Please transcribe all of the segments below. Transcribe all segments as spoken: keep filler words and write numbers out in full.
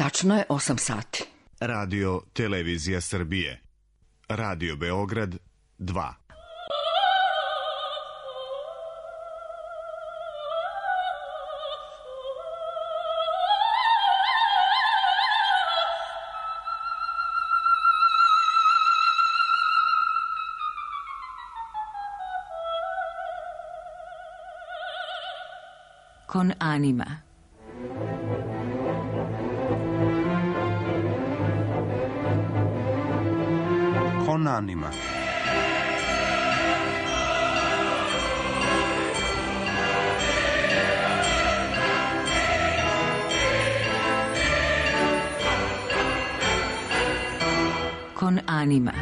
Tačno je osam sati. Radio Televizija Srbije. Radio Beograd dva. Con anima. Con anima. Con anima.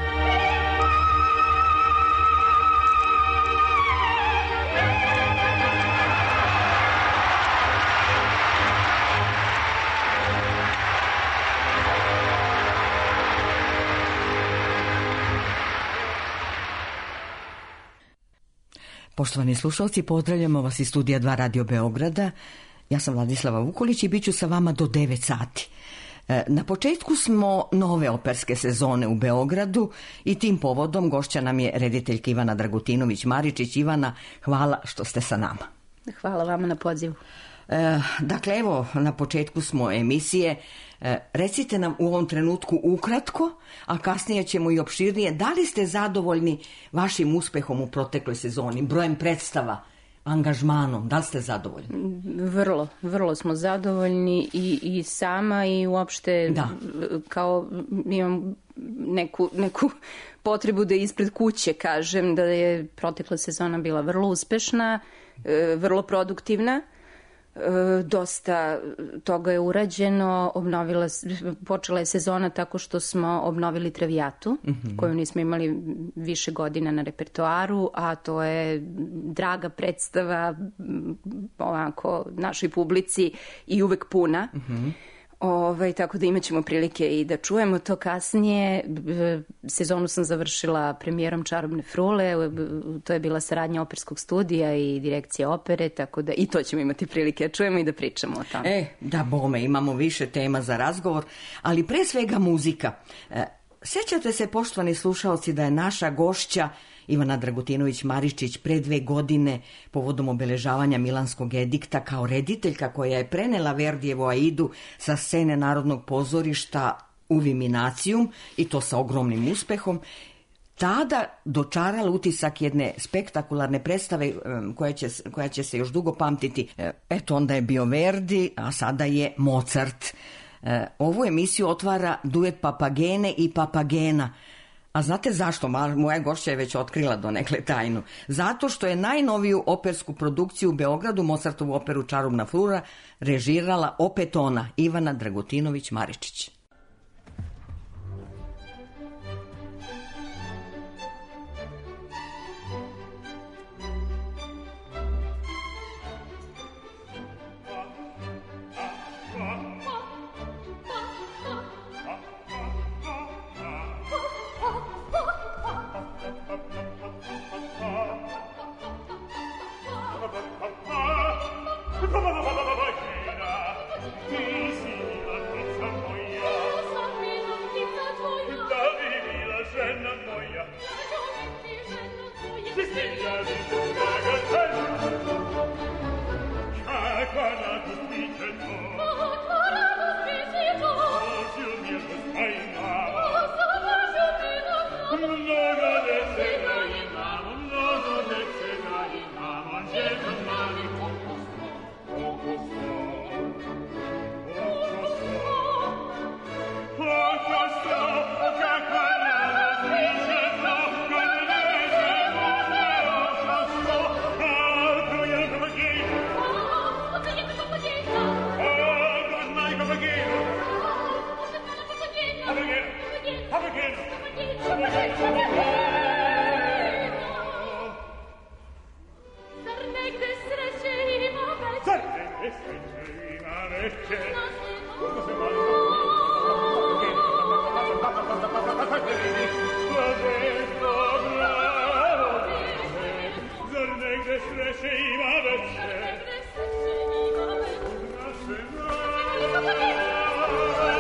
Poštovani slušalci, pozdravljamo vas iz studija dva Radio Beograda. Ja sam Vladislava Vukulić i bit ću sa vama do devet sati. Na početku smo nove operske sezone u Beogradu i tim povodom gošća nam je rediteljka Ivana Dragutinović-Maričić. Ivana, hvala što ste sa nama. Hvala vama na pozivu. E, dakle, evo, na početku smo emisije. E, recite nam u ovom trenutku ukratko, a kasnije ćemo i opširnije. Da li ste zadovoljni vašim uspehom u protekloj sezoni, brojem predstava, angažmanom? Da li ste zadovoljni? Vrlo, vrlo smo zadovoljni i, i sama i uopšte da. Kao imam neku, neku potrebu da ispred kuće kažem da je protekla sezona bila vrlo uspešna, vrlo produktivna. Dosta toga je urađeno, obnovila, počela je sezona tako što smo obnovili Travijatu, mm-hmm. koju nismo imali više godina na repertoaru, a to je draga predstava ovako našoj publici i uvek puna. Mm-hmm. Ove, tako da imat ćemo prilike i da čujemo to kasnije. Sezonu sam završila premijerom Čarobne frule, to je bila saradnja operskog studija i direkcije opere, tako da i to ćemo imati prilike da čujemo i da pričamo o tome. E, da bome, imamo više tema za razgovor, ali pre svega muzika. E, sećate se, poštovani slušalci, da je naša gošća Ivana Dragutinović-Maričić pre dve godine povodom obeležavanja Milanskog edikta kao rediteljka koja je prenela Verdijevu Aidu sa scene Narodnog pozorišta u Viminacijum i to sa ogromnim uspehom, tada dočarala utisak jedne spektakularne predstave koja će, koja će se još dugo pamtiti. Eto, onda je bio Verdi, a sada je Mozart. Ovu emisiju otvara duet Papagene i Papagena. A znate zašto? Moja gošća je već otkrila donekle tajnu. Zato što je najnoviju opersku produkciju u Beogradu, Mozartovu operu Čarobna frula, režirala opet ona, Ivana Dragutinović-Maričić. Thank you.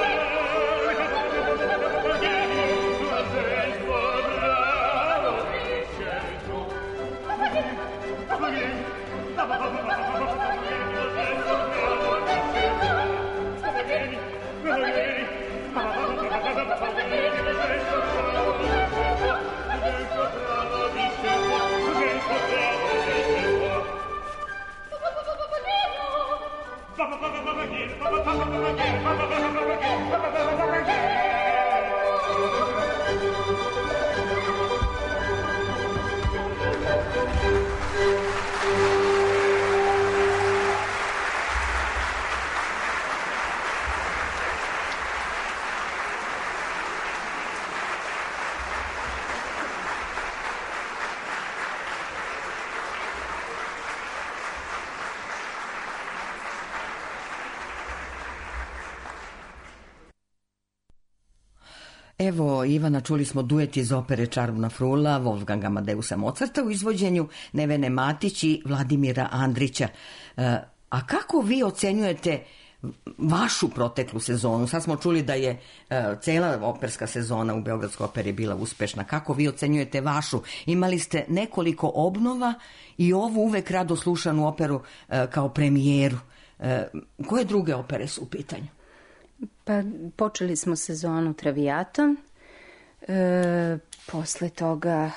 Evo, Ivana, čuli smo duet iz opere Čarobna frula Wolfganga Amadeusa Mozarta u izvođenju Nevene Matić i Vladimira Andrića. E, a kako vi ocenjujete vašu proteklu sezonu? Sad smo čuli da je e, cela operska sezona u Beogradskoj operi bila uspešna. Kako vi ocenjujete vašu? Imali ste nekoliko obnova i ovu uvek rado slušanu operu e, kao premijeru. E, koje druge opere su u pitanju? Pa počeli smo sezonu Traviatom, e, posle toga...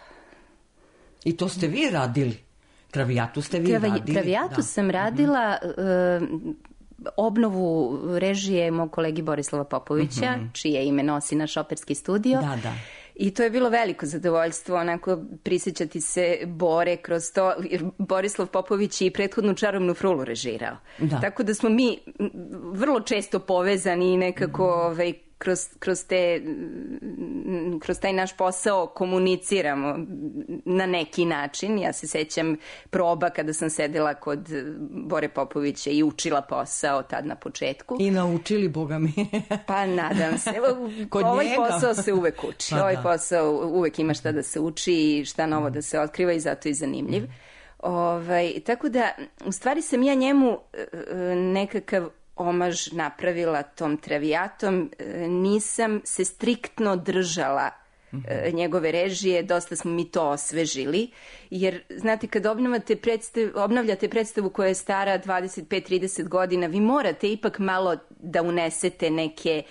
I to ste vi radili? Traviatu ste vi Travi, radili? Traviatu da. sam radila, e, obnovu režije mog kolegi Borislava Popovića, mm-hmm. čije ime nosi naš operski studio. Da, da. I to je bilo veliko zadovoljstvo, onako prisjećati se Bore kroz to, jer Borislav Popović je i prethodnu Čarobnu frulu režirao. Da. Tako da smo mi vrlo često povezani i nekako mm. ovaj, kroz, kroz, te, kroz taj naš posao komuniciramo na neki način. Ja se sećam proba kada sam sedela kod Bore Popovića i učila posao tad na početku. I naučili, boga mi. Pa nadam se. Kod ovaj njega. Posao se uvek uči. Pa, ovaj da. Posao uvek ima šta da se uči i šta novo da se otkriva i zato je zanimljiv. Mm. Ovaj, tako da, u stvari sam ja njemu nekakav omaž napravila tom Traviatom. Nisam se striktno držala mm-hmm. njegove režije, dosta smo mi to osvežili, jer znate, kad obnavljate predstavu, obnavljate predstavu koja je stara dvadeset pet trideset godina, vi morate ipak malo da unesete neke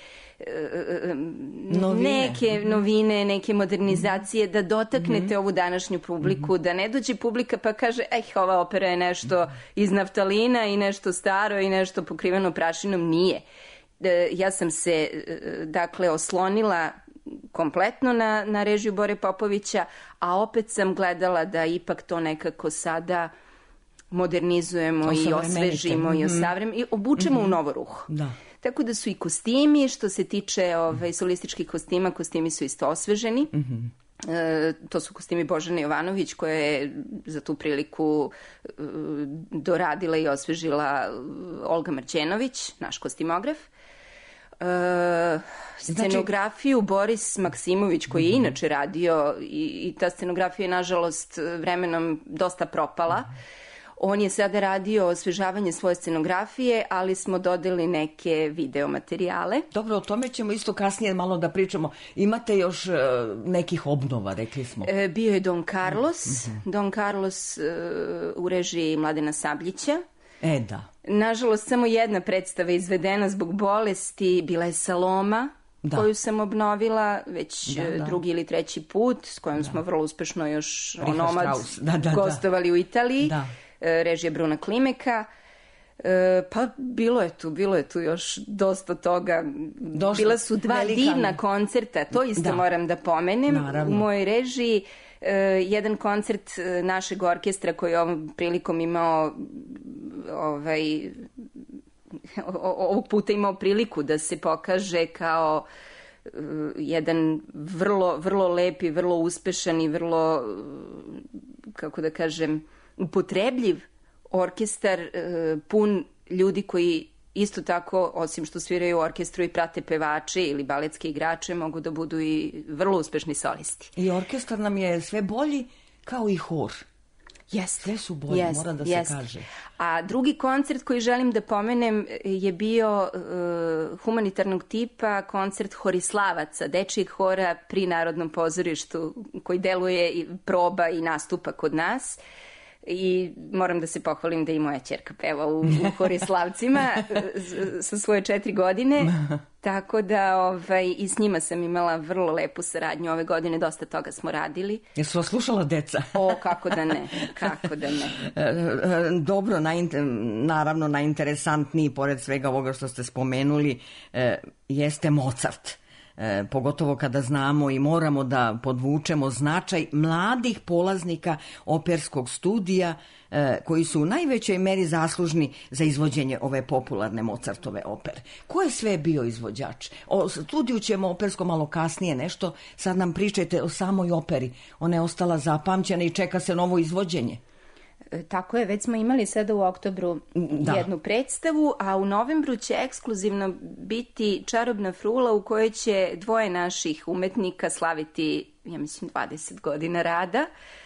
novine. neke novine, neke modernizacije, da dotaknete mm-hmm. ovu današnju publiku, mm-hmm. da ne dođe publika pa kaže, eh, ova opera je nešto iz naftalina i nešto staro i nešto pokriveno prašinom. Nije. Ja sam se, dakle, oslonila kompletno na, na režiju Bore Popovića, a opet sam gledala da ipak to nekako sada modernizujemo i osvežimo mm-hmm. i osavremenimo i obučemo mm-hmm. u novo ruho. Da. Tako da su i kostimi, što se tiče ovaj, solističkih kostima, kostimi su isto osveženi. Mm-hmm. E, to su kostimi Božane Jovanović, koja je za tu priliku e, doradila i osvežila Olga Marćenović, naš kostimograf. E, scenografiju znači... Boris Maksimović, koji je mm-hmm. inače radio i, i ta scenografija je nažalost vremenom dosta propala. Mm-hmm. On je sada radio osvežavanje svoje scenografije, ali smo dodali neke video materijale. Dobro, o tome ćemo isto kasnije malo da pričamo. Imate još uh, nekih obnova, rekli smo. E, bio je Don Carlos. Mm-hmm. Don Carlos uh, u režiji Mladena Sabljića. E, da. Nažalost, samo jedna predstava izvedena zbog bolesti. Bila je Saloma, da. Koju sam obnovila već da, da. drugi ili treći put, s kojom da. smo vrlo uspešno još onomad da, da, gostovali da. u Italiji. Da. Režija Bruna Klimeka. E, pa bilo je tu, bilo je tu još dosta toga. Došlo, bila su dva velikane. divna koncerta, to isto da. moram da pomenem. Naravno. U mojoj režiji e, jedan koncert našeg orkestra koji je ovom prilikom imao ovaj, ovog puta imao priliku da se pokaže kao uh, jedan vrlo, vrlo lep i vrlo uspešan i vrlo, kako da kažem, upotrebljiv orkestar, uh, pun ljudi koji isto tako, osim što sviraju u orkestru i prate pevače ili baletske igrače, mogu da budu i vrlo uspešni solisti. I orkestar nam je sve bolji kao i hor. Yes. Sve su bolji, yes. mora da yes. se kaže. A drugi koncert koji želim da pomenem je bio uh, humanitarnog tipa, koncert Horislavaca, dečijeg hora pri Narodnom pozorištu, koji deluje i proba i nastupa kod nas. I moram da se pohvalim da i moja ćerka peva u, u Horislavcima sa svoje četiri godine, tako da ovaj, i s njima sam imala vrlo lepu saradnju ove godine, dosta toga smo radili. Jesu vas slušala deca? O, kako da ne, kako da ne. Dobro, najinter, naravno najinteresantniji, pored svega ovoga što ste spomenuli, jeste Mozart. E, pogotovo kada znamo i moramo da podvučemo značaj mladih polaznika operskog studija e, koji su u najvećoj meri zaslužni za izvođenje ove popularne Mozartove opere. Ko je sve bio izvođač? O studiju ćemo opersko malo kasnije nešto, sad nam pričajte o samoj operi. Ona je ostala zapamćena i čeka se novo izvođenje. Tako je, već smo imali sada u oktobru da. jednu predstavu, a u novembru će ekskluzivno biti Čarobna frula u kojoj će dvoje naših umetnika slaviti, ja mislim, dvadeset godina rada.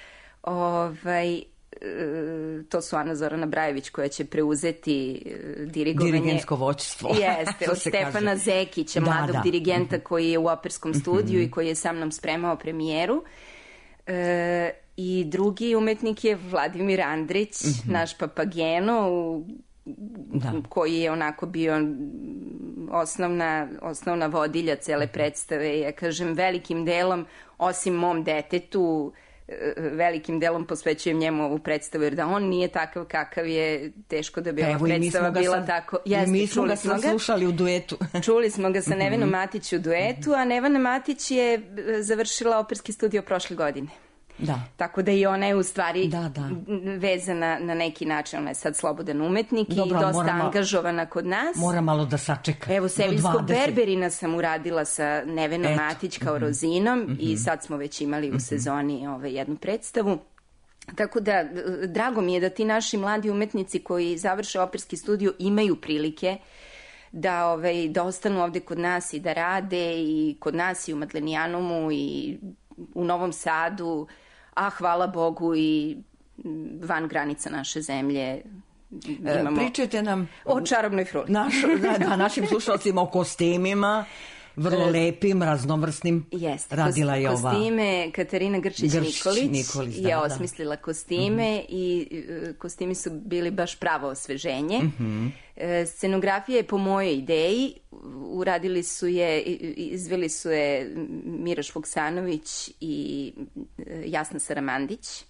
Ovaj, to su Ana Zorana Brajević koja će preuzeti dirigovanje. Dirigentsko vođstvo. Jeste, od Stefana kaže. Zekića, da, mladog da. dirigenta koji je u operskom studiju mm-hmm. i koji je sa mnom spremao premijeru. E, I drugi umetnik je Vladimir Andrić, mm-hmm. naš Papageno, u, da. koji je onako bio osnovna, osnovna vodilja cele predstave. Ja kažem, velikim delom, osim mom detetu, velikim delom posvećujem njemu ovu predstavu, jer da on nije takav kakav je, teško da bi pa, ova predstava bila sad, tako. Jeste, mi smo ga sad slušali u duetu. Čuli smo ga sa Nevenom Matić u duetu, a Nevena Matić je završila operski studio prošle godine. Da. Tako da i ona je u stvari da, da. vezana na neki način, ona je sad slobodan umetnik. Dobro, i dosta moramo, angažovana kod nas. Mora malo da sačeka. Evo, Seviljskog Berberina sam uradila sa Nevenom Eto. Matić kao mm-hmm. Rozinom mm-hmm. i sad smo već imali u sezoni ove, jednu predstavu. Tako da, drago mi je da ti naši mladi umetnici koji završe operski studiju imaju prilike da, ovaj, da ostanu ovde kod nas i da rade i kod nas i u Madlenijanumu i u Novom Sadu, a hvala Bogu i van granica naše zemlje. Imamo... Pričajte nam o Čarobnoj fruli. Naš, da, da, našim slušalcima o kostimima, vrlo lepim, raznovrsnim. Jeste, radila je ova... Kostime Katarina Grčić-Nikolić Nikolić, da, je osmislila kostime mm-hmm. i kostimi su bili baš pravo osveženje. Mm-hmm. Scenografija je po mojoj ideji, uradili su je, izveli su je Miroš Vuksanović i Jasna Saramandić.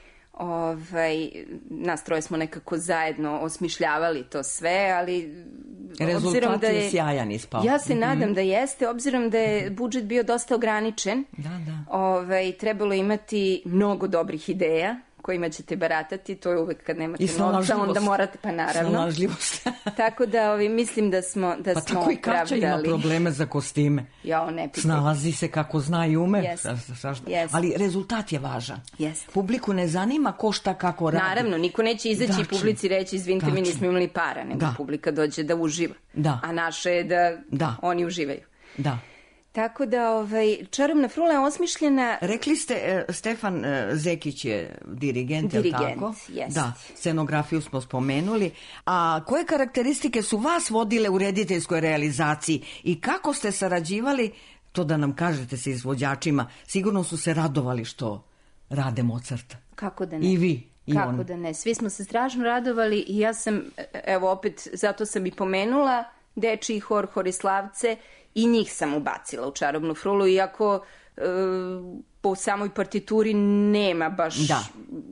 Ovaj, nas troje smo nekako zajedno osmišljavali to sve, ali rezultat da je, je sjajan ispao. Ja se mm-hmm. nadam da jeste, obzirom da je budžet bio dosta ograničen. Da, da. Ovaj, trebalo imati mnogo dobrih ideja kojima ćete baratati, to je uvek kad nemate novca, onda morate, pa naravno. Snalažljivost. Tako da ovaj, mislim da smo da pa smo tako i Kaća ima probleme za kostime. Ja, ne pitaj. Snalazi se kako zna i ume. Yes. Yes. Ali rezultat je važan. Yes. Publiku ne zanima ko šta kako radi. Naravno, niko neće izaći Dačin. publici reći izvinite Dačin. mi nismo imali para, nego da. publika dođe da uživa. Da. A naše je da, da. oni uživaju. Da. Tako da, ovaj, Čarobna frula je osmišljena... Rekli ste, Stefan Zekić je dirigent, je li tako? Dirigent, jest. Da, scenografiju smo spomenuli. A koje karakteristike su vas vodile u rediteljskoj realizaciji i kako ste sarađivali, to da nam kažete sa izvođačima, sigurno su se radovali što rade Mozarta. Kako da ne? I vi. I Kako on. da ne? Svi smo se strašno radovali i ja sam, evo opet, zato sam i pomenula dečiji hor Horislavce, i njih sam ubacila u Čarobnu frulu, iako e, po samoj partituri nema baš, da.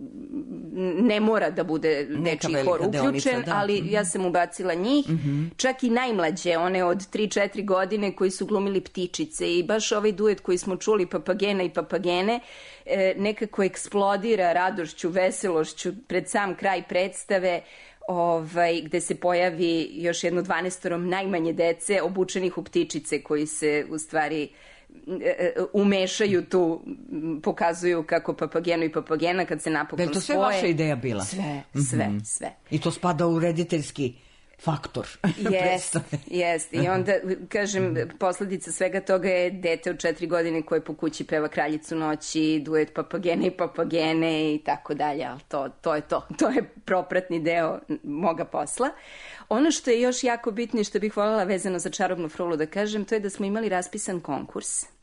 ne mora da bude dečiji hor uključen, deonica, da. ali mm-hmm. ja sam ubacila njih, mm-hmm. čak i najmlađe, one od tri četiri godine koji su glumili ptičice i baš ovaj duet koji smo čuli, Papagena i Papagene, e, nekako eksplodira radošću, veselošću pred sam kraj predstave, Ovaj, gde se pojavi još jedno dvanaestorom najmanje dece obučenih u ptičice koji se u stvari umešaju tu, pokazuju kako Papageno i Papagena kad se napokon spoje. Da je to sve spoje, vaša ideja bila? Sve, sve, mm-hmm. sve. I to spada u rediteljski faktor. Jest, jest. I onda, kažem, posledica svega toga je dete od četiri godine koje po kući peva Kraljicu noći, duet Papagene i Papagene i tako dalje, ali to, to je to. To je propratni deo moga posla. Ono što je još jako bitno i što bih voljela vezano za Čarobnu frulu da kažem, to je da smo imali raspisan konkurs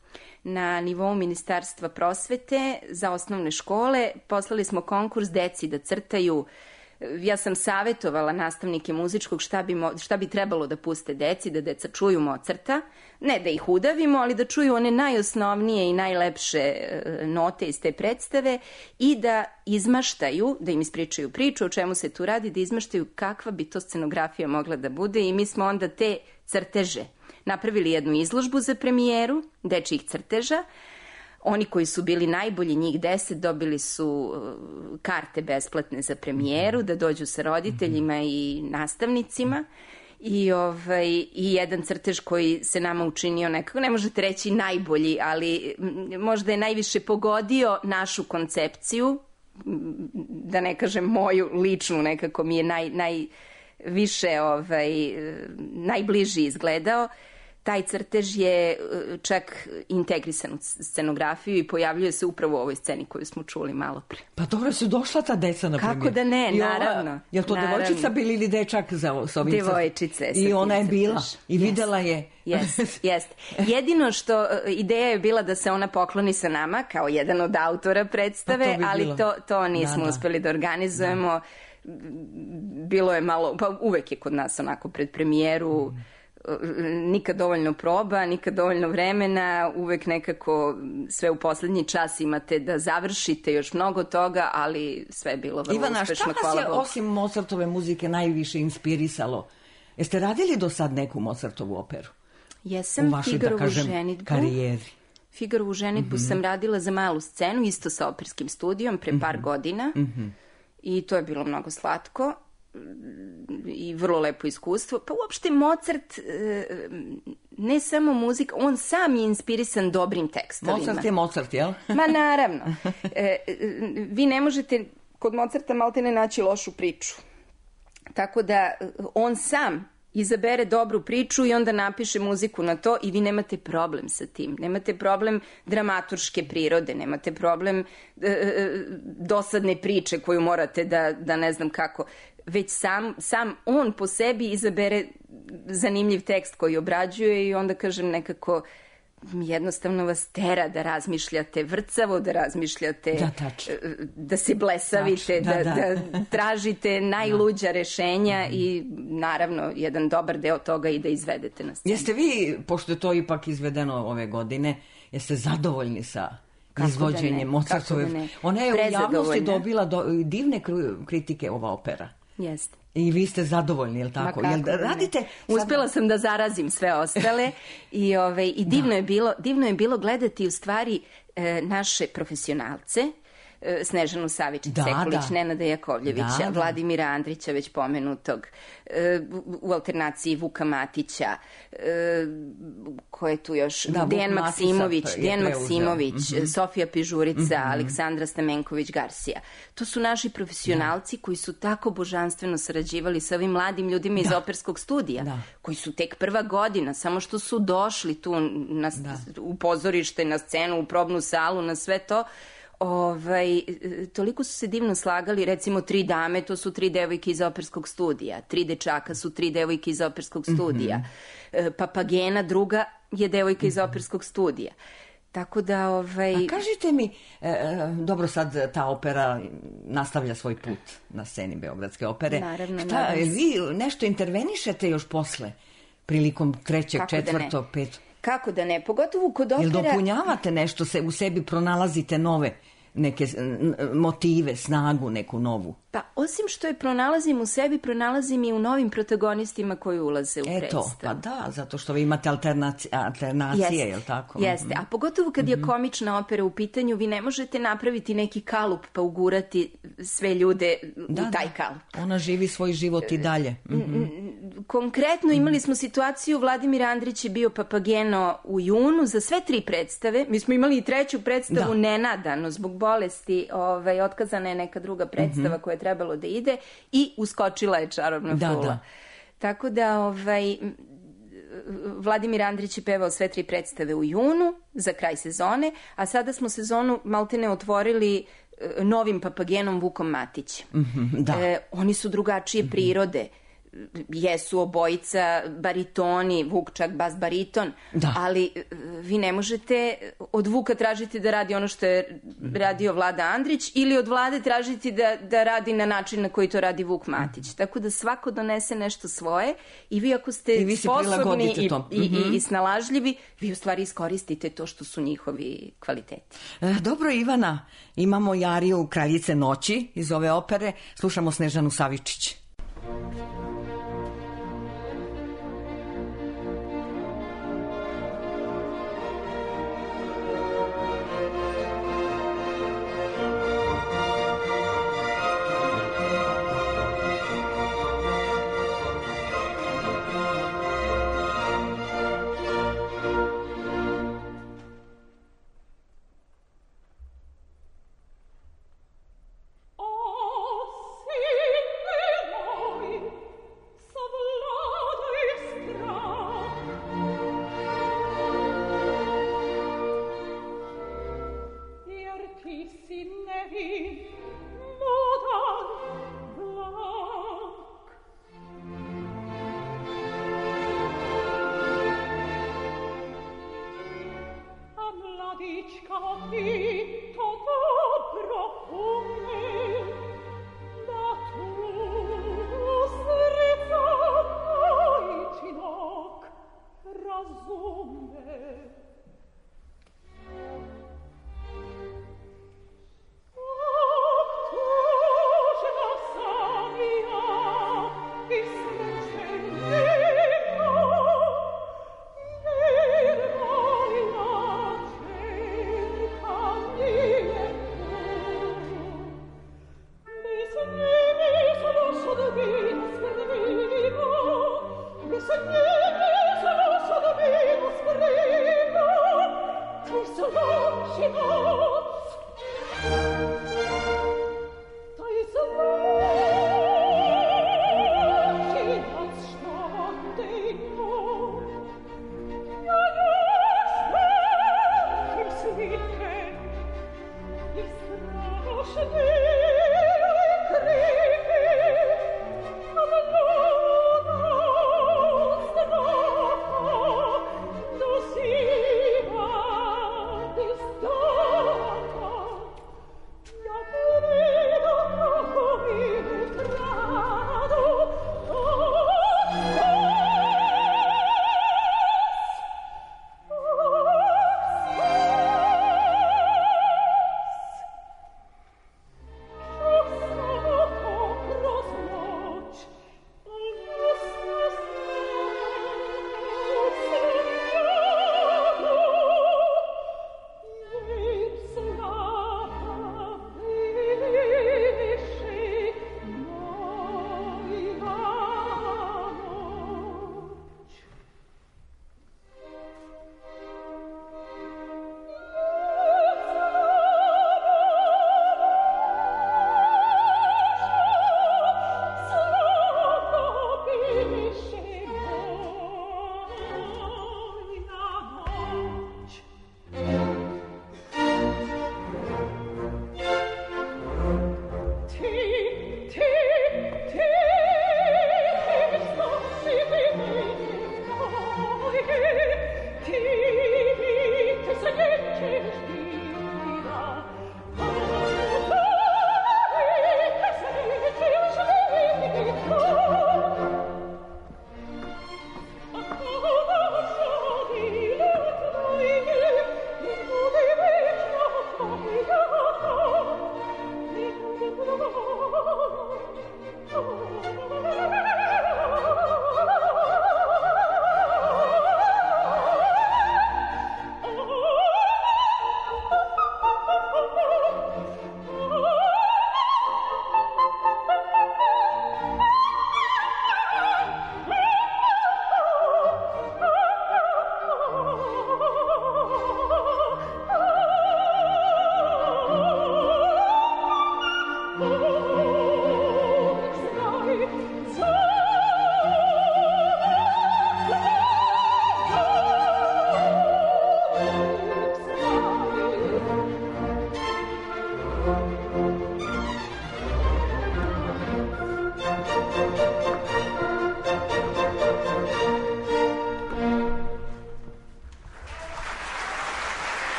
na nivou Ministarstva prosvete za osnovne škole. Poslali smo konkurs deci da crtaju. Ja sam savjetovala nastavnike muzičkog šta bi, mo, šta bi trebalo da puste deci, da deca čuju Mozarta. Ne da ih udavimo, ali da čuju one najosnovnije i najlepše note iz te predstave i da izmaštaju, da im ispričaju priču o čemu se tu radi, da izmaštaju kakva bi to scenografija mogla da bude i mi smo onda te crteže napravili jednu izložbu za premijeru dečjih crteža. Oni koji su bili najbolji, njih deset, dobili su karte besplatne za premijeru, da dođu sa roditeljima i nastavnicima. I, ovaj, i jedan crtež koji se nama učinio nekako, ne možete reći najbolji, ali možda je najviše pogodio našu koncepciju, da ne kažem moju ličnu, nekako mi je naj, najviše, ovaj, najbliži izgledao. Taj crtež je čak integrisan u scenografiju i pojavljuje se upravo u ovoj sceni koju smo čuli malo pre. Pa dobro su došla ta deca na premijer. Kako da ne, naravno. Je li to naravno. devojčica bili ili dečak za, s ovim crtežem? Devojčica je. I ona je bila i videla jest, je. Jest, jest. Jedino što ideja je bila da se ona pokloni sa nama kao jedan od autora predstave, pa to bi ali bilo. to, to nismo da, da. uspeli da organizujemo. Da. Bilo je malo, pa uvek je kod nas onako pred premijeru, mm. nikad dovoljno proba, nikad dovoljno vremena, uvek nekako sve u poslednji čas imate da završite još mnogo toga, ali sve je bilo vrlo Ivana, uspešno. Ivana, šta vas je osim Mozartove muzike najviše inspirisalo? Jeste radili do sad neku Mozartovu operu? Jesam, Figarovu ženitbu. Karijeri. Figarovu ženitbu mm-hmm. sam radila za malu scenu, isto sa operskim studijom, pre par mm-hmm. godina. Mm-hmm. I to je bilo mnogo slatko i vrlo lepo iskustvo. Pa uopšte Mozart, ne samo muzika, on sam je inspirisan dobrim tekstovima. Mozart je Mozart, jel? Ma naravno. Vi ne možete kod Mozarta maltene naći lošu priču. Tako da on sam izabere dobru priču i onda napiše muziku na to i vi nemate problem sa tim. Nemate problem dramaturške prirode, nemate problem e, dosadne priče koju morate da, da ne znam kako, već sam, sam on po sebi izabere zanimljiv tekst koji obrađuje i onda kažem nekako jednostavno vas tera da razmišljate vrcavo, da razmišljate, da, da se blesavite, da, da, da. da tražite najluđa rešenja i naravno jedan dobar deo toga i da izvedete na scenu. Jeste vi, pošto je to ipak izvedeno ove godine, jeste zadovoljni sa Kako izvođenjem da Mozartove? Da Ona je u javnosti dobila do, divne kritike, ova opera. Jeste. I vi ste zadovoljni, je li tako? Jel da radite sad... Uspela sam da zarazim sve ostale i, ove, i divno, da. je bilo, divno je bilo gledati u stvari e, naše profesionalce, e, Snežanu Savičić-Sekulić, da, Nenada Jakovljevića, da, da. Vladimira Andrića, već pomenutog, e, u alternaciji Vuka Matića, e, ko je tu još? Da, Dejan Maksimović, Dejan Maksimović, mm-hmm. Sofija Pižurica, mm-hmm. Aleksandra Stamenković-Garsija. To su naši profesionalci da. koji su tako božanstveno sarađivali sa ovim mladim ljudima da. iz operskog studija, da. koji su tek prva godina, samo što su došli tu na, da. u pozorište, na scenu, u probnu salu, na sve to. Ovaj, toliko su se divno slagali, recimo tri dame, to su tri devojke iz operskog studija, tri dečaka su tri devojke iz operskog studija, mm-hmm. Papagena druga je devojka iz operskog studija. Tako da, ovaj... A kažite mi, e, dobro sad ta opera nastavlja svoj put na sceni Beogradske opere. Naravno, Šta, naravno. Vi nešto intervenišete još posle, prilikom trećeg, Kako četvrtog, da petog? Kako da ne, pogotovo kod opera... Jel dopunjavate nešto, se u sebi pronalazite nove neke motive, snagu neku novu? Pa osim što je pronalazim u sebi, pronalazim i u novim protagonistima koji ulaze u predstavu. Eto, pa da, zato što vi imate alternacije, alternacije jeste, je li tako? Jeste, a pogotovo kad je komična opera u pitanju, vi ne možete napraviti neki kalup pa ugurati sve ljude da, u taj kalup. Da. Ona živi svoj život i dalje. Mm-hmm. Konkretno imali smo situaciju, Vladimir Andrić je bio Papageno u junu za sve tri predstave. Mi smo imali i treću predstavu da. nenadano zbog bolesti, ovaj, otkazana je neka druga predstava mm-hmm. koja je trebalo da ide i uskočila je Čarobna da, fula. Da. Tako da ovaj, Vladimir Andrić je pevao sve tri predstave u junu za kraj sezone, a sada smo sezonu maltene otvorili novim Papagenom Vukom Matićem. Mm-hmm, da. E, oni su drugačije mm-hmm. prirode. jesu obojica baritoni, Vuk čak bas bariton, da. Ali vi ne možete od Vuka tražiti da radi ono što je radio Vlada Andrić ili od Vlade tražiti da, da radi na način na koji to radi Vuk Matić. Tako da svako donese nešto svoje i vi ako ste I vi sposobni i, i, mm-hmm. i, i snalažljivi, vi u stvari iskoristite to što su njihovi kvaliteti. E, dobro, Ivana, imamo Jariju Kraljice noći iz ove opere. Slušamo Snežanu Savičić. Oh, sì,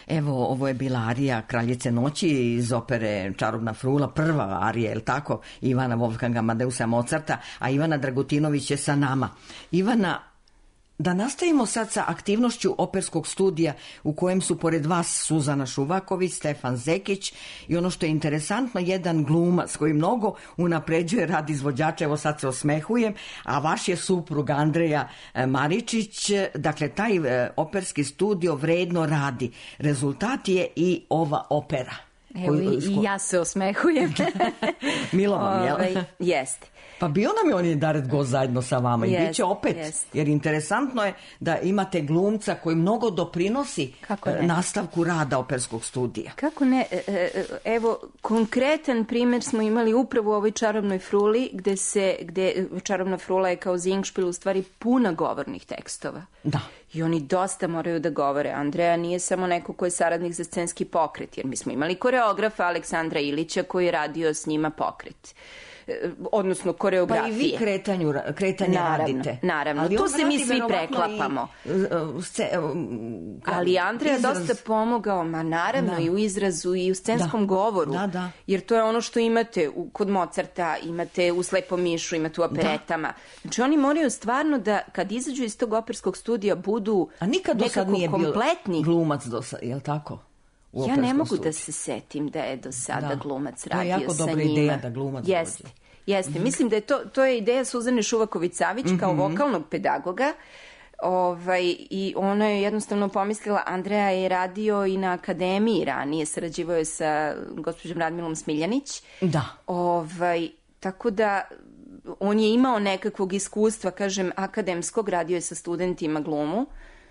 Evo, ovo je bila arija Kraljice noći iz opere Čarobna frula, prva arija, je li tako, Ivana Wolfganga Amadeusa Mozarta, a Ivana Dragutinović je sa nama. Ivana, da nastavimo sad sa aktivnošću operskog studija u kojem su pored vas Suzana Šuvaković, Stefan Zekić i ono što je interesantno, jedan glumac koji mnogo unapređuje rad izvođača, evo sad se osmehujem, a vaš je suprug Andreja Maričić. Dakle, taj operski studio vredno radi. Rezultat je i ova opera. Evo i, i ja se osmehujem. Milo vam, jel? Ove, jeste. Pa bio nam je on je Daret Go zajedno sa vama jest, i bit će opet, jest. Jer interesantno je da imate glumca koji mnogo doprinosi nastavku rada operskog studija. Kako ne? Evo, konkretan primjer smo imali upravo u ovoj Čarobnoj fruli, gde se, gde Čarobna frula je kao Zingšpil u stvari puna govornih tekstova. Da. I oni dosta moraju da govore. Andreja nije samo neko ko je saradnik za scenski pokret, jer mi smo imali koreografa Aleksandra Ilića koji je radio s njima pokret. Odnosno koreografije. Pa i vi kretanju, kretanje naravno, radite. Naravno, ali tu se mi svi preklapamo. I, sce, ali Andreja izraz... dosta pomogao, ma naravno, da. I u izrazu i u scenskom da. govoru. Da, da. Jer to je ono što imate u, kod Mozarta, imate u Slepom mišu, imate u operetama. Da. Znači oni moraju stvarno da kad izađu iz tog operskog studija budu A nikad do sad nije kompletni. Bio glumac do sad, je li tako? Ja ne mogu studiju. Da se setim da je do sada da. Glumac radio sa njima. To je jako dobra ideja da glumac Jeste. dođe. Jeste, mm-hmm. Mislim da je to, to je ideja Suzane Šuvaković-Savić mm-hmm. kao vokalnog pedagoga. Ovaj, I ona je jednostavno pomislila, Andreja je radio i na akademiji ranije, sarađivao je sa gospođom Radmilom Smiljanić. Da. Ovaj, tako da on je imao nekakvog iskustva, kažem, akademskog, radio je sa studentima glumu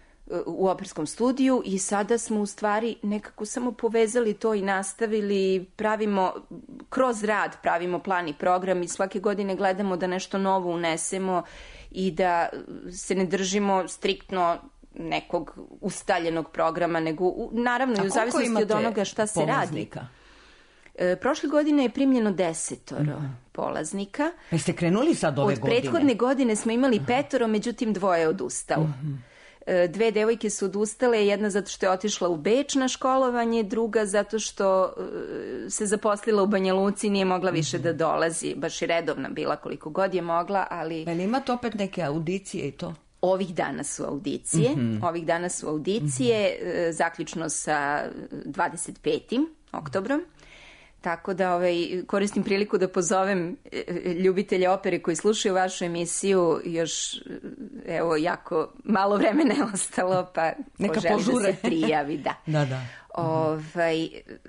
u operskom studiju i sada smo u stvari nekako samo povezali to i nastavili, pravimo kroz rad, pravimo plan i program i svake godine gledamo da nešto novo unesemo i da se ne držimo striktno nekog ustaljenog programa, nego naravno i u zavisnosti od onoga šta se polaznika? Radi. E, prošle godine je primljeno desetoro mm-hmm. polaznika. Jeste krenuli sad ove od godine? Od prethodne godine smo imali petoro, međutim dvoje je odustalo. Mm-hmm. Dve devojke su odustale, jedna zato što je otišla u Beč na školovanje, druga zato što se zaposlila u Banja Luci i nije mogla više da dolazi, baš i redovna bila koliko god je mogla, ali... Ali imate opet neke audicije i to? Ovih dana su audicije, mm-hmm. ovih dana su audicije, mm-hmm. zaključno sa dvadeset petim oktobrom. Tako da ovaj, koristim priliku da pozovem ljubitelje opere koji slušaju vašu emisiju, još evo jako malo vremena je ostalo, pa neka poželi požure. Da se prijavi. Da. da, da. Ovaj,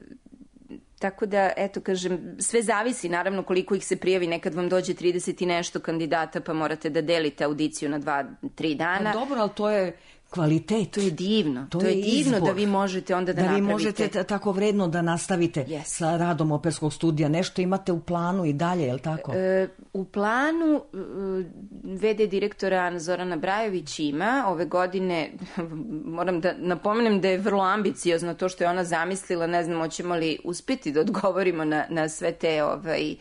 tako da, eto, kažem, sve zavisi naravno koliko ih se prijavi, nekad vam dođe trideset i nešto kandidata pa morate da delite audiciju na dva, tri dana. Pa dobro, ali to je kvalitet. To je divno. To, to je, je divno izbor. Da vi možete onda da, da napravite. Da vi možete tako vredno da nastavite yes. sa radom operskog studija. Nešto imate u planu i dalje, je li tako? E, u planu ve de direktora Zorana Brajović ima ove godine, moram da napomenem da je vrlo ambiciozno to što je ona zamislila, ne znam, hoćemo li uspjeti da odgovorimo na, na sve te ovaj,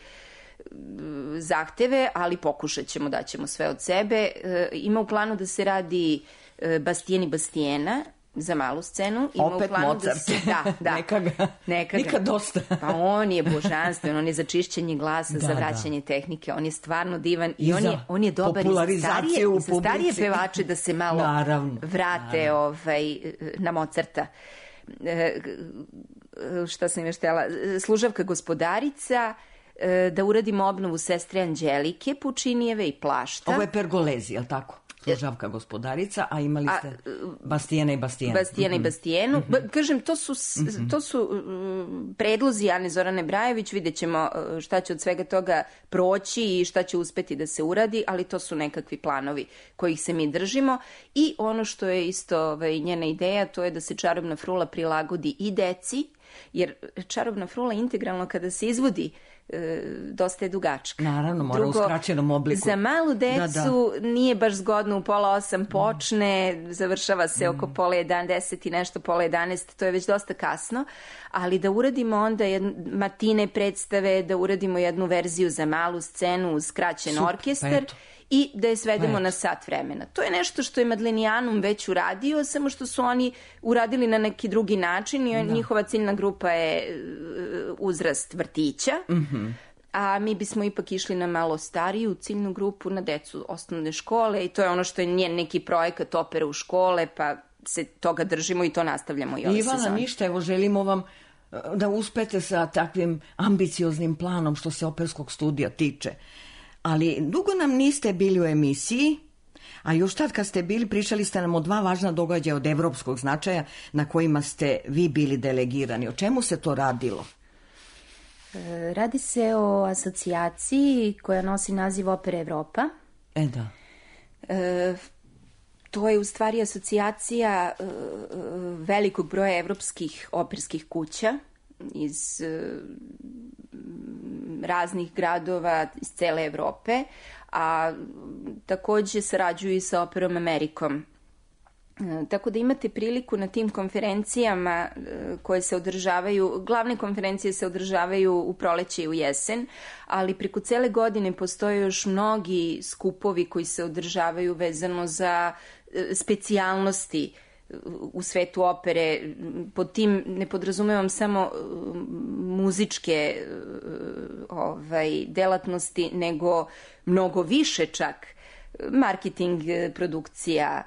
zahteve, ali pokušat ćemo, daćemo sve od sebe. E, ima u planu da se radi Bastijeni Bastijena za malu scenu. Ima opet u planu Mozart. Da se, da, da. Neka ga, Neka ga. nikad dosta. Pa on je božanstven, on je za čišćenje glasa, da, za vraćanje da. Tehnike, on je stvarno divan i, I on, je, on je dobar i za starije, za starije pevače da se malo naravno, vrate naravno. Ovaj, na Mozarta. E, šta sam još htjela? Služavka gospodarica, da uradimo obnovu Sestre Anđelike Pučinijeve i Plašta. Ovo je Pergolezi, je li tako? Služavka gospodarica, a imali ste a, Bastijena i Bastijenu. Bastijena mm-hmm. i Bastijenu. Mm-hmm. Kažem, to su, mm-hmm. to su uh, predlozi Ane Zorane Brajović, vidjet ćemo uh, šta će od svega toga proći i šta će uspeti da se uradi, ali to su nekakvi planovi kojih se mi držimo. I ono što je isto ovaj, njena ideja, to je da se Čarobna frula prilagodi i deci, jer Čarobna frula integralno kada se izvodi dosta je dugačka. Naravno, mora Drugo, u skraćenom obliku. Za malu decu da, da. Nije baš zgodno, u pola osam počne, mm. završava se mm. oko pola jedandeset i nešto, pola jedanaest, to je već dosta kasno, ali da uradimo onda jedne matine predstave, da uradimo jednu verziju za malu scenu uz skraćen Super, orkestar i da je svedemo Eto. na sat vremena. To je nešto što je Madlenijanum već uradio, samo što su oni uradili na neki drugi način i da. njihova ciljna grupa je uzrast vrtića, mm-hmm. a mi bismo ipak išli na malo stariju ciljnu grupu, na decu osnovne škole i to je ono što je njen neki projekat opere u škole, pa se toga držimo i to nastavljamo i ove Ivana, sezone. ništa, evo želimo vam da uspete sa takvim ambicioznim planom što se operskog studija tiče. Ali dugo nam niste bili u emisiji, a još tad kad ste bili pričali ste nam o dva važna događaja od evropskog značaja na kojima ste vi bili delegirani. O čemu se to radilo? Radi se o asocijaciji koja nosi naziv Opera Evropa. E da. E, to je u stvari asocijacija e, velikog broja evropskih operskih kuća iz e, raznih gradova iz cele Evrope, a takođe sarađuju i sa Operom Amerikom. Tako da imate priliku na tim konferencijama koje se održavaju, glavne konferencije se održavaju u proleće i u jesen, ali preko cele godine postoje još mnogi skupovi koji se održavaju vezano za specijalnosti u svetu opere. Pod tim ne podrazumevam samo muzičke ovaj, delatnosti, nego mnogo više čak. Marketing, produkcija,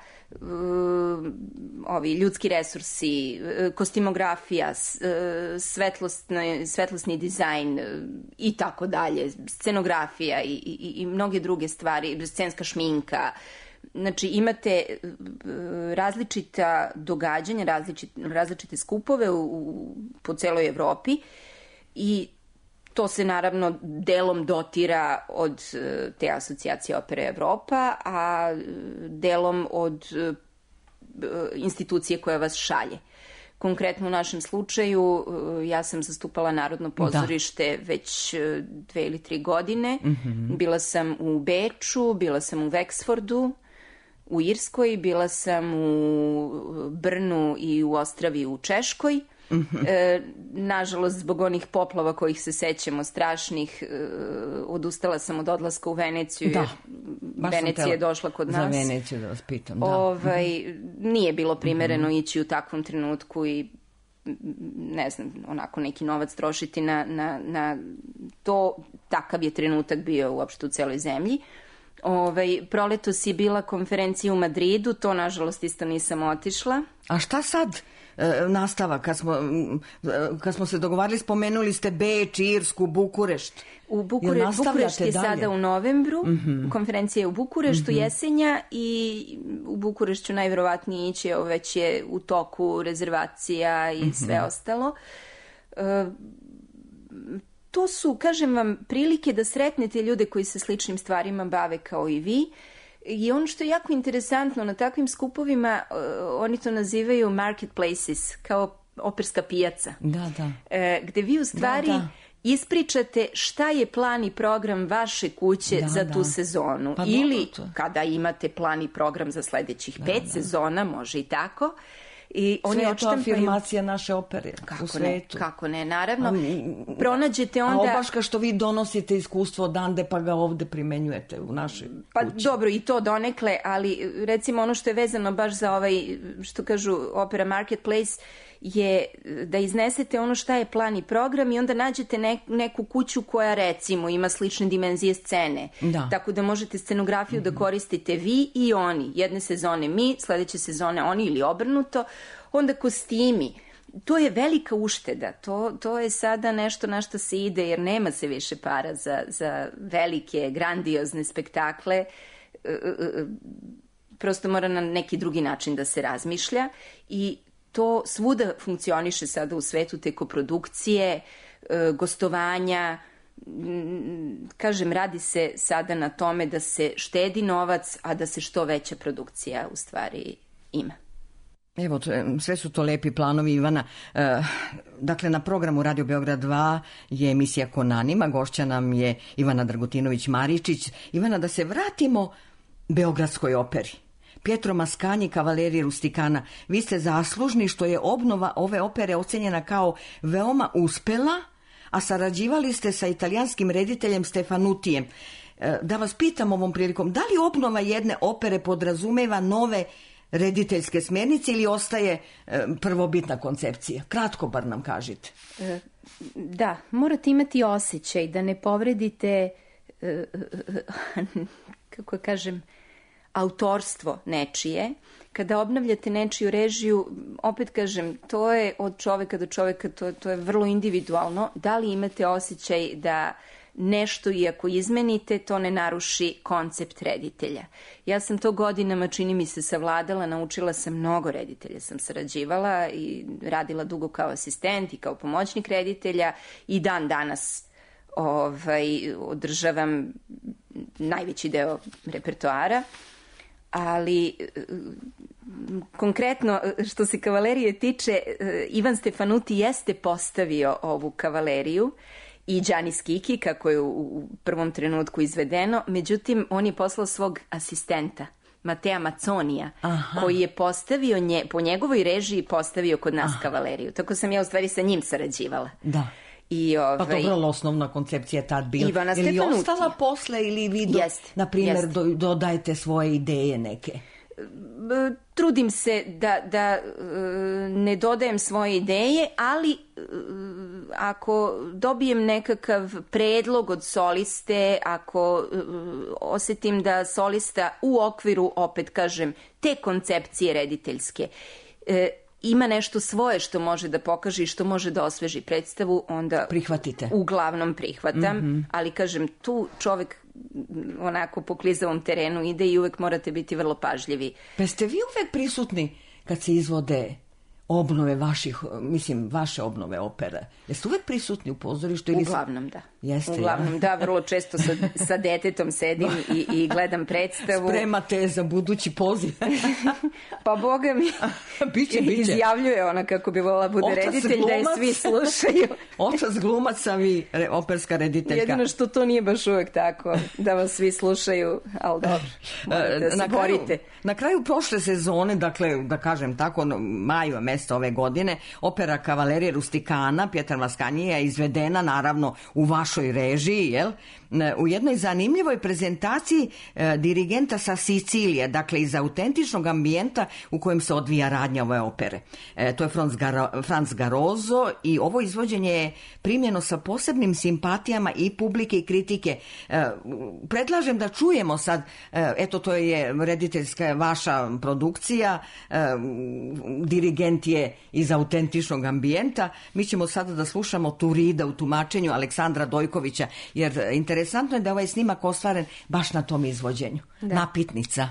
ovi ljudski resursi, kostimografija, svetlosni, svetlosni dizajn i tako dalje, scenografija i, i, i mnoge druge stvari, scenska šminka. Znači imate različita događanja, različite, različite skupove u, u, po celoj Evropi i to se naravno delom dotira od te asocijacije Opere Evropa, a delom od institucije koja vas šalje. Konkretno u našem slučaju ja sam zastupala Narodno pozorište da. već dve ili tri godine. Mm-hmm. Bila sam u Beču, bila sam u Wexfordu, u Irskoj, bila sam u Brnu i u Ostravi u Češkoj. Mm-hmm. E, nažalost, zbog onih poplava kojih se sećamo strašnih, e, odustala sam od odlaska u Veneciju, da, jer Venecija je došla kod nas. Za Veneciju da vas pitam, da. Ovaj, mm-hmm. Nije bilo primereno mm-hmm. ići u takvom trenutku i ne znam, onako neki novac trošiti na, na, na to. Takav je trenutak bio uopšte u celoj zemlji. Ovaj, proletos je bila konferencija u Madridu, to nažalost isto nisam otišla. A šta sad e, nastava? Kad smo, kad smo se dogovarali, spomenuli ste Beč, Irsku, Bukurešt. U Bukure, Bukurešt je dalje? Sada u novembru, mm-hmm. konferencija je u Bukureštu mm-hmm. jesenja i u Bukurešću najverovatnije ići, već je u toku rezervacija i mm-hmm. sve ostalo. E, To su, kažem vam, prilike da sretnete ljude koji se sličnim stvarima bave kao i vi. I ono što je jako interesantno, na takvim skupovima uh, oni to nazivaju marketplaces, kao operska pijaca. Da, da. Uh, gde vi u stvari da, da. ispričate šta je plan i program vaše kuće da, za tu da. sezonu. Pa ili kada imate plan i program za sledećih da, pet da. sezona, može i tako. I oni sve je to afirmacija naše opere kako u svetu. Ne, kako ne, naravno. A, pronađete onda... A obaš kao što vi donosite iskustvo odande pa ga ovde primenjujete u našoj pa, kući. Dobro, i to donekle, ali recimo ono što je vezano baš za ovaj, što kažu Opera Marketplace, je da iznesete ono šta je plan i program i onda nađete ne, neku kuću koja recimo ima slične dimenzije scene. Da. Tako da možete scenografiju mm-hmm. da koristite vi i oni. Jedne sezone mi, sledeće sezone oni ili obrnuto. Onda kostimi. To je velika ušteda. To, to je sada nešto na što se ide jer nema se više para za, za velike, grandiozne spektakle. Prosto mora na neki drugi način da se razmišlja i to svuda funkcioniše sada u svetu, te koprodukcije, gostovanja. Kažem, radi se sada na tome da se štedi novac, a da se što veća produkcija u stvari ima. Evo, sve su to lepi planovi, Ivana. E, dakle, na programu Radio Beograd dva je emisija Konanima. Gošća nam je Ivana Dragutinović-Maričić. Ivana, da se vratimo Beogradskoj operi. Pietro Mascagni, Kavaleri Rusticana, vi ste zaslužni što je obnova ove opere ocenjena kao veoma uspela, a sarađivali ste sa italijanskim rediteljem Stefanutijem. Da vas pitam ovom prilikom, da li obnova jedne opere podrazumeva nove rediteljske smjernice ili ostaje prvobitna koncepcija? Kratko bar nam kažite. Da, morate imati osjećaj da ne povredite, kako kažem, autorstvo nečije. Kada obnavljate nečiju režiju, opet kažem, to je od čoveka do čoveka, to, to je vrlo individualno. Da li imate osjećaj da nešto, iako izmenite, to ne naruši koncept reditelja? Ja sam to godinama, čini mi se, savladala, naučila sam mnogo reditelja, sam sarađivala i radila dugo kao asistent i kao pomoćnik reditelja i dan danas ovaj, održavam najveći deo repertoara. Ali konkretno što se kavalerije tiče, Ivan Stefanuti jeste postavio ovu kavaleriju i Gianni Schicchi, kako je u prvom trenutku izvedeno, međutim on je poslao svog asistenta Matea Maconija, Aha. koji je postavio nje, po njegovoj režiji postavio kod nas Aha. kavaleriju. Tako sam ja u stvari sa njim sarađivala. Da. I ovaj, pa dobro, osnovna koncepcija je tad bila. Ivana ili Stefanuti. Ostala posle ili vi, do, jest, na primjer, jest. do, dodajete svoje ideje neke? Trudim se da, da ne dodajem svoje ideje, ali ako dobijem nekakav predlog od soliste, ako osetim da solista u okviru, opet kažem, te koncepcije rediteljske ima nešto svoje što može da pokaže i što može da osveži predstavu, onda prihvatite. Uglavnom prihvatam, mm-hmm. ali kažem, tu čovek onako po klizavom terenu ide i uvek morate biti vrlo pažljivi. Pa ste vi uvek prisutni kad se izvode obnove vaših, mislim, vaše obnove opere? Jeste uvek prisutni u pozorištu? Ili Uglavnom, da. Jeste, Uglavnom, ja? Da, vrlo često sa, sa detetom sedim i, i gledam predstavu. Spremate za budući poziv. Pa Boga mi biće, biće. Izjavljuje ona kako bi volila bude otac reditelj, glumac, da je svi slušaju. Otac glumac, a vi re, operska rediteljka. Jedino što to nije baš uvek tako, da vas svi slušaju, ali dobro, morate da se na borite. Kraju, na kraju prošle sezone, dakle, da kažem tako, maju mesta ove godine, opera Kavalerije Rustikana, Pietar Maskanija je izvedena, naravno, u vašoj režiji, jel? U jednoj zanimljivoj prezentaciji e, dirigenta sa Sicilije, dakle iz autentičnog ambijenta u kojem se odvija radnja ove opere. E, to je Franz, Gar- Franz Garozo i ovo izvođenje je primljeno sa posebnim simpatijama i publike i kritike. E, predlažem da čujemo sad, e, eto to je rediteljska vaša produkcija, e, dirigent je iz autentičnog ambijenta. Mi ćemo sada da slušamo Turida u tumačenju Aleksandra Dojkovića, jer interesantno je da ovaj snimak ostvaren baš na tom izvođenju. Da. Napitnica.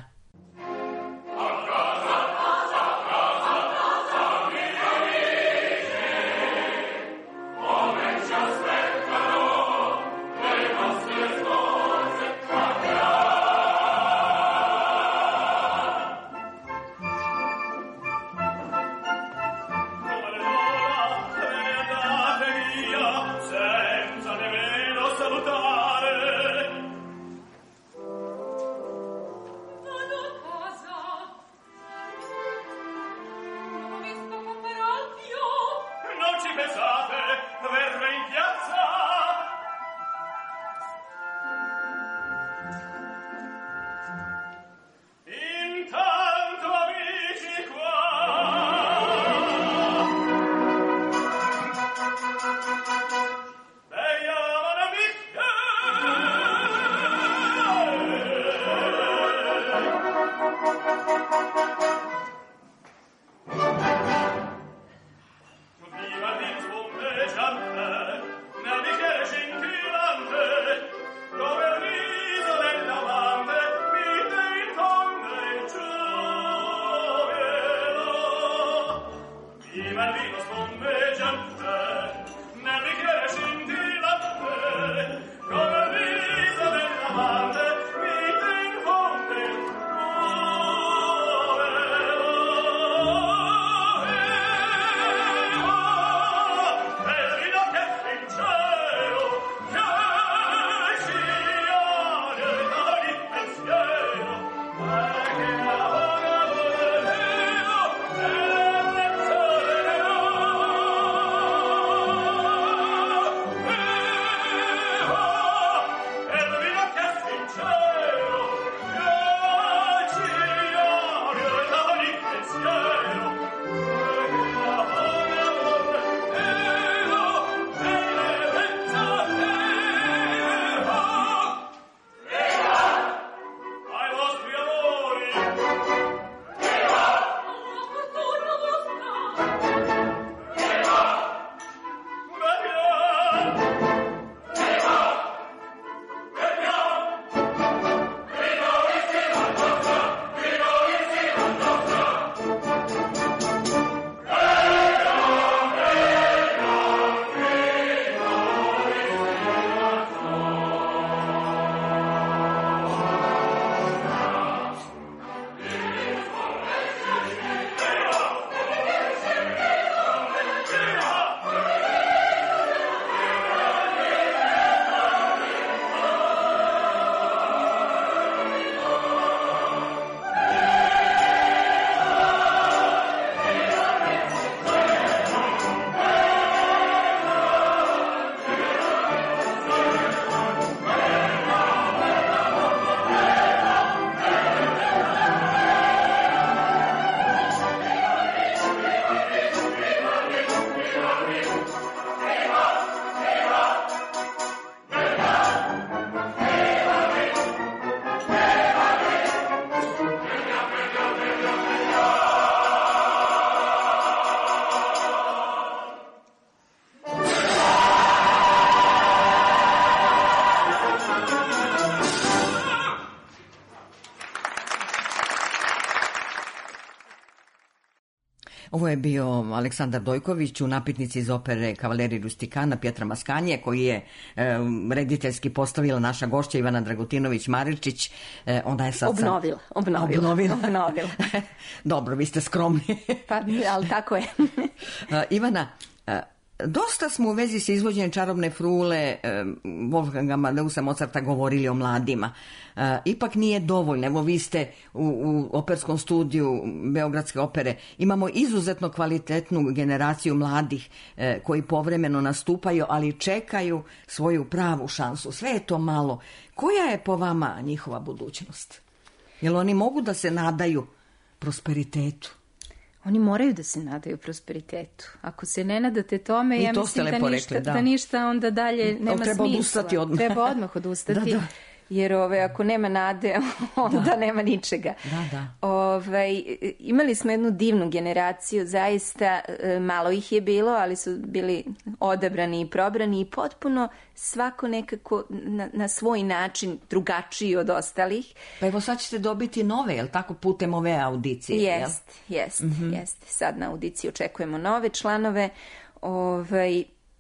Ovo je bio Aleksandar Dojković u napitnici iz opere Kavaleri Rustikana Pjetra Maskanje, koji je e, rediteljski postavila naša gošća Ivana Dragutinović-Maričić. E, ona je sad obnovila, obnovila, obnovila. obnovila. Dobro, vi ste skromni. Pa, ali tako je. Ivana, dosta smo u vezi s izvođenjem Čarobne frule Wolfganga Amadeusa Mozarta govorili o mladima. Ipak nije dovoljno. Evo, vi ste u, u operskom studiju Beogradske opere. Imamo izuzetno kvalitetnu generaciju mladih koji povremeno nastupaju, ali čekaju svoju pravu šansu. Sve je to malo. Koja je po vama njihova budućnost? Jel oni mogu da se nadaju prosperitetu? Oni moraju da se nadaju prosperitetu. Ako se ne nadate tome, ja to mislim da ništa, rekli, da. da ništa onda dalje nema treba smisla. Odustati odmah. Treba odmah odustati. Da, da. Jer ove, ako nema nade, onda da. nema ničega. Da, da. Ove, imali smo jednu divnu generaciju, zaista malo ih je bilo, ali su bili odabrani i probrani i potpuno svako nekako na, na svoj način drugačiji od ostalih. Pa evo sad ćete dobiti nove, jel tako, putem ove audicije? Jest, jest, mm-hmm. jest. Sad na audiciji očekujemo nove članove. Ovaj,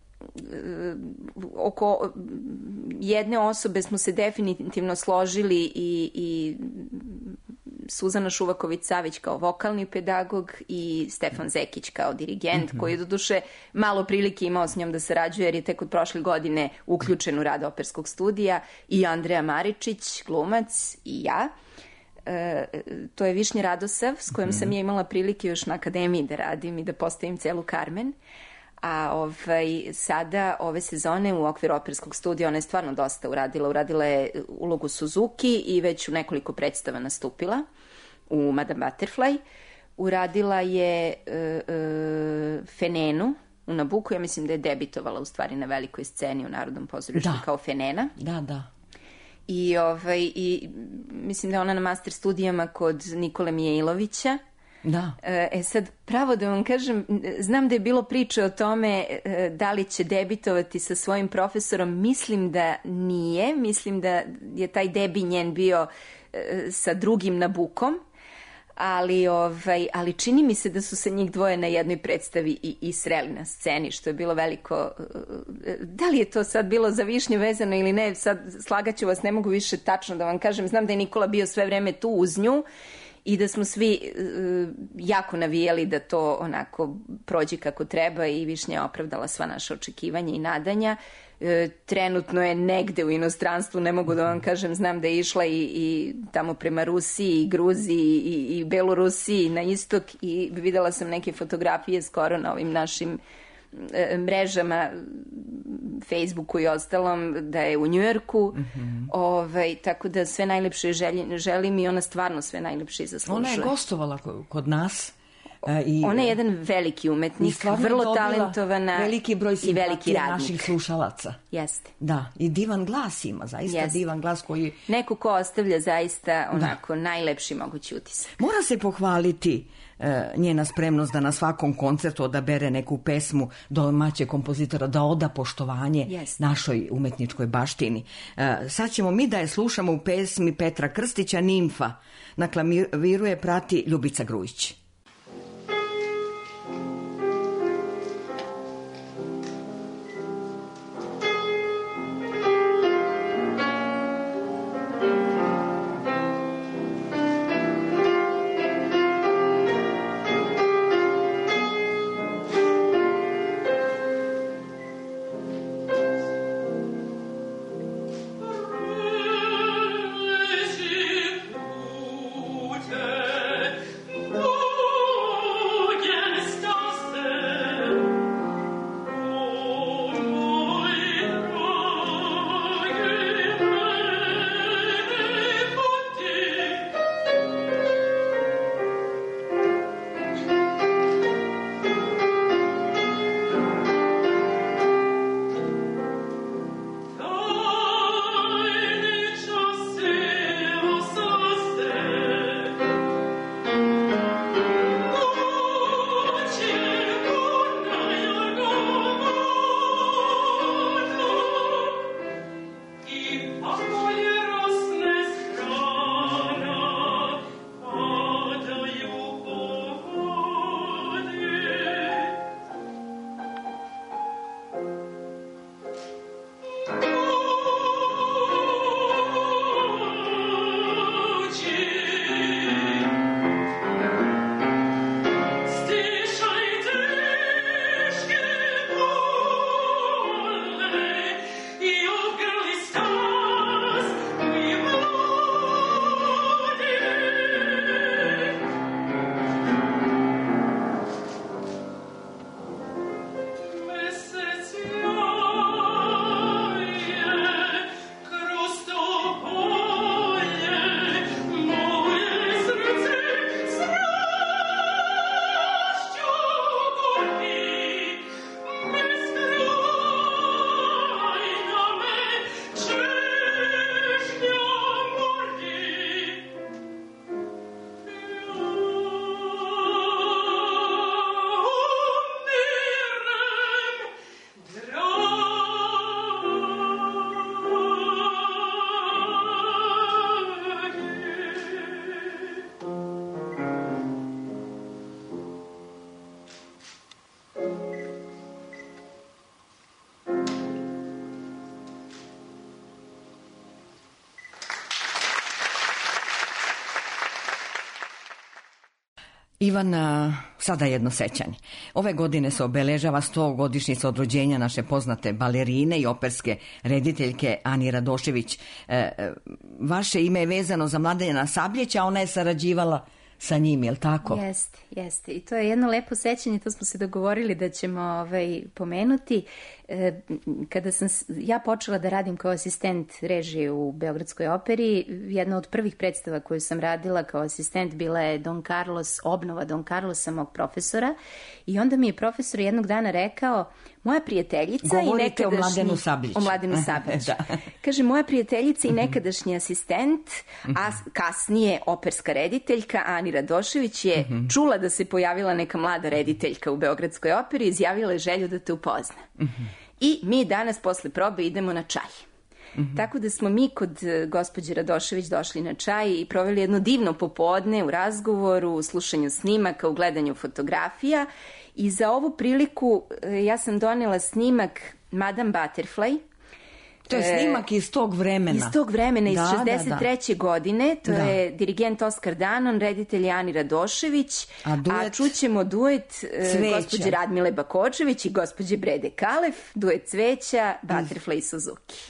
oko jedne osobe smo se definitivno složili i, i Suzana Šuvaković-Savić kao vokalni pedagog i Stefan Zekić kao dirigent, mm-hmm. koji je doduše malo prilike imao s njom da sarađuje jer je tek od prošle godine uključen u rad operskog studija, i Andreja Maričić, glumac, i ja. E, to je Višnja Radosav s kojom mm-hmm. sam ja imala prilike još na akademiji da radim i da postavim celu Carmen. A ovaj, sada ove sezone u okviru operskog studija ona je stvarno dosta uradila. Uradila je ulogu Suzuki i već u nekoliko predstava nastupila u Madame Butterfly. Uradila je e, e, Fenenu u Nabuku. Ja mislim da je debitovala u stvari na velikoj sceni u Narodnom pozorištu kao Fenena. Da, da. I, ovaj, i mislim da je ona na master studijama kod Nikole Mijailovića. Da. E sad, pravo da vam kažem, znam da je bilo priče o tome da li će debitovati sa svojim profesorom. Mislim da nije. Mislim da je taj debi njen bio sa drugim Nabukom. Ali, ovaj, ali čini mi se da su se njih dvoje na jednoj predstavi i, i sreli na sceni, što je bilo veliko... Da li je to sad bilo za Višnju vezano ili ne? Sad slagaću vas, ne mogu više tačno da vam kažem. Znam da je Nikola bio sve vreme tu uz nju i da smo svi uh, jako navijali da to onako prođe kako treba i Višnja je opravdala sva naša očekivanja i nadanja. E, trenutno je negde u inostranstvu, ne mogu da vam kažem, znam da je išla i, i tamo prema Rusiji i Gruziji i, i Belorusiji na istok i videla sam neke fotografije skoro na ovim našim e, mrežama, Facebooku i ostalom, da je u Njujorku. Mm-hmm. Ovaj, tako da sve najlepše želim, želim i ona stvarno sve najlepše zaslužuje. Ona je gostovala kod nas. I, ona je jedan veliki umetnik, vrlo talentovana veliki broj i veliki radnik naših slušalaca. Jeste. Da, i divan glas ima, zaista Jeste. divan glas koji... Neko ko ostavlja zaista onako da. najlepši mogući utisak. Mora se pohvaliti e, njena spremnost da na svakom koncertu odabere neku pesmu domaćeg kompozitora, da oda poštovanje Jeste. našoj umetničkoj baštini. E, sad ćemo mi da je slušamo u pesmi Petra Krstića Nimfa. Na klaviru je prati Ljubica Grujić. Oh Ivana, sada jedno sećanje. Ove godine se obeležava sto godišnjica od rođenja naše poznate balerine i operske rediteljke Ani Radošević. E, vaše ime je vezano za Mladena Sabljića, a ona je sarađivala sa njim, je li tako? Jeste, jeste. I to je jedno lepo sećanje, to smo se dogovorili da ćemo ovaj, pomenuti. E, kada sam ja počela da radim kao asistent režije u Beogradskoj operi, jedna od prvih predstava koju sam radila kao asistent bila je Don Carlos, obnova Don Carlosa, mog profesora. I onda mi je profesor jednog dana rekao, moja prijateljica Govorite i nekadašnji... o Mladenu Sabljiću. O Mladenu Sabljiću. Kaže, moja prijateljica i nekadašnji asistent, a kasnije operska rediteljka Ani Radošević je čula da se pojavila neka mlada rediteljka u Beogradskoj operi i izjavila je želju da te upozna. I mi danas posle probe idemo na čaj. Mm-hmm. Tako da smo mi kod gospođe Radošević došli na čaj i proveli jedno divno popodne u razgovoru, u slušanju snimaka, u gledanju fotografija. I za ovu priliku ja sam donela snimak Madame Butterfly. To je snimak iz tog vremena. Iz tog vremena, iz da, šezdeset treće. Da, da. godine. To da. je dirigent Oskar Danon, reditelj Ani Radošević, a, duet, a čućemo duet Cveća. Gospođe Radmile Bakočević i gospođe Brede Kalef, duet Cveća, Butterfly i Suzuki.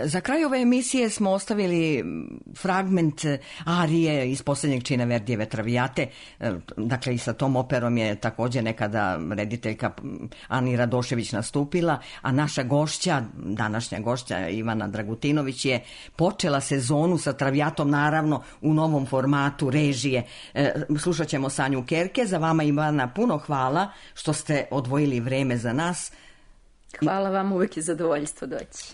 Za kraj ove emisije smo ostavili fragment arije iz posljednjeg čina Verdijeve Travijate. Dakle, i sa tom operom je također nekada rediteljka Ani Radošević nastupila, a naša gošća, današnja gošća Ivana Dragutinović je počela sezonu sa Travijatom, naravno u novom formatu režije. Slušat ćemo Sanju Kerke. Za vama, Ivana, puno hvala što ste odvojili vreme za nas. Hvala vam, uvijek je zadovoljstvo doći.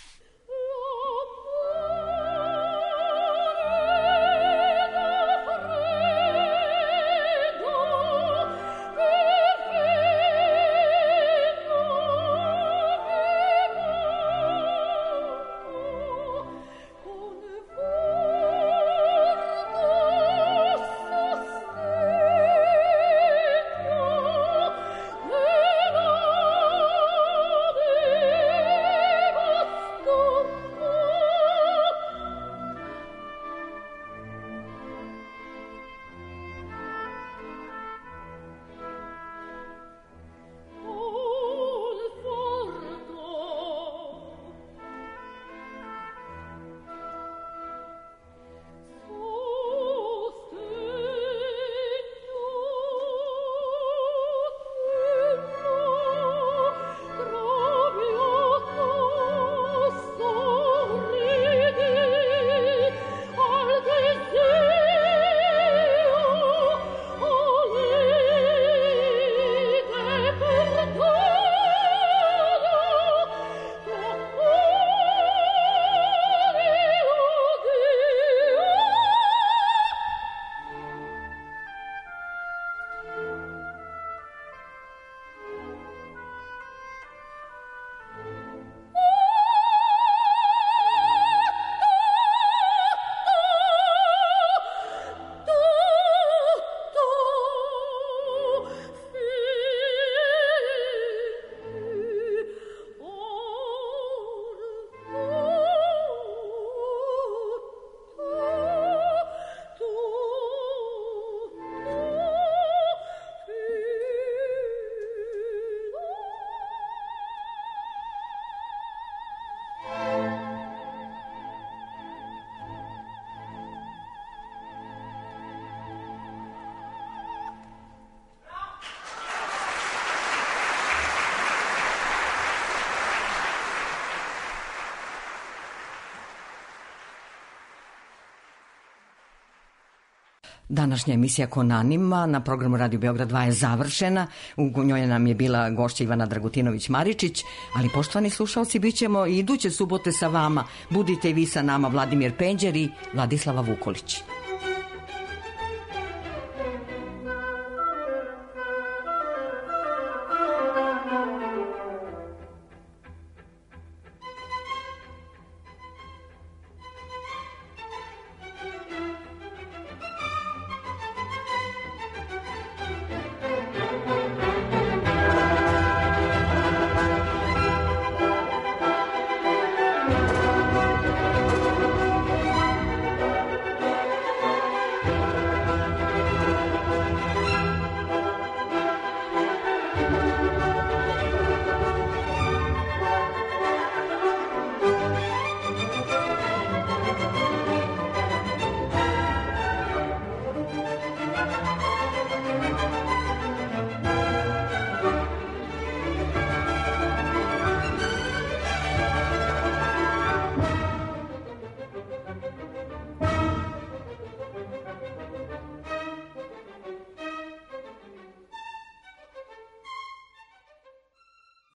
Današnja emisija Konanima na programu Radio Beograd dva je završena. U njoj nam je bila gošća Ivana Dragutinović-Maričić, ali poštovani slušalci, bit ćemo i iduće subote sa vama. Budite i vi sa nama, Vladimir Penđer i Vladislava Vukolić.